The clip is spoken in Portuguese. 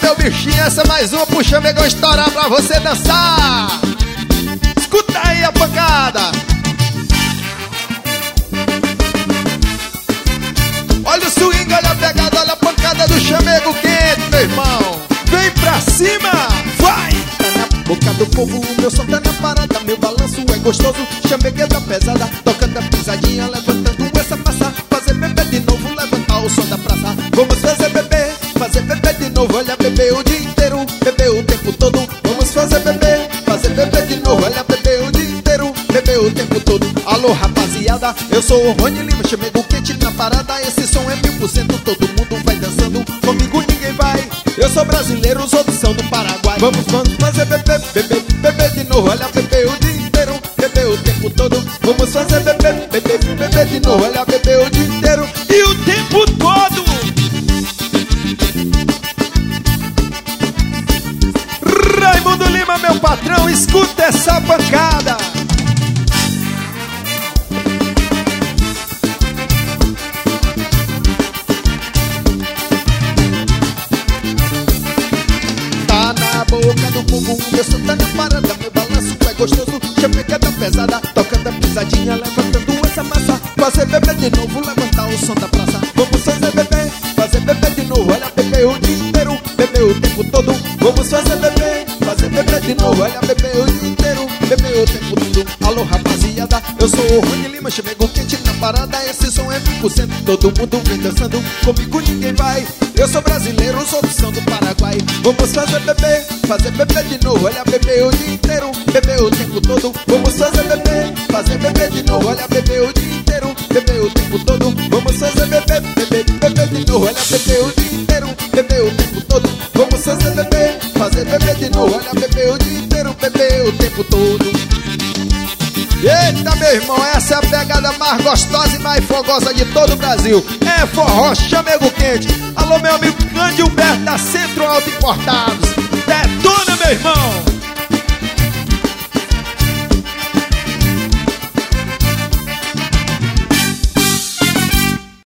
meu bichinho, essa é mais uma pro chamegão estourar pra você dançar. Escuta aí a pancada. Olha o swing, olha a pegada, olha a pancada do chamego quente, meu irmão. Vem pra cima, vai! Tá na boca do povo, o meu som tá na parada. Meu balanço é gostoso, chamegueta pesada. Tocando a pisadinha, levantando essa massa. Fazer bebê de novo, levantar o som da praça. Vamos fazer bebê de novo. Olha bebê o dia inteiro, bebê o tempo todo. Vamos fazer bebê de novo. Olha bebê o dia inteiro, bebê o tempo todo. Alô rapaziada, eu sou o Rony Lima, chamego quente na parada. Esse som é 1000%, todo mundo vai dançando. Comigo ninguém vai, eu sou brasileiro, os outros são do Paraguai. Vamos fazer bebê de novo. Olha bebê o dia inteiro, bebê o tempo todo. Vamos fazer bebê de novo. Olha bebê o dia inteiro e o tempo todo. Raimundo Lima, meu patrão, escuta essa pancada. Tá na boca do bumbum, meu som tá na parada. Meu balanço é gostoso, chamegueta pesada. Tocando a pisadinha, levantando essa massa. Fazer bebê de novo, levantar o som da praça. Vamos fazer bebê de novo. Olha bebê o dia inteiro, bebê o tempo todo. Vamos fazer bebê de novo. Olha bebê o dia inteiro, bebê o tempo todo. Alô rapaziada, eu sou o Rony Lima, chamego quente na parada. Esse som é 1000%, todo mundo vem dançando. Comigo ninguém vai, eu sou brasileiro, os outros são do Paraguai. Vamos fazer bebê de novo. Olha bebê o dia inteiro, bebê o tempo todo. Vamos fazer bebê de novo. Olha bebê o dia inteiro, bebê o tempo todo. Vamos fazer bebê de novo. Olha bebê o dia inteiro, bebê o tempo todo. Vamos fazer bebê de novo. Olha bebê o dia inteiro, bebê o tempo todo. Eita, meu irmão, essa é a pegada mais gostosa e mais fogosa de todo o Brasil. É forró chamego quente. Alô, meu amigo Cândido Humberto da Centro Alto Importados.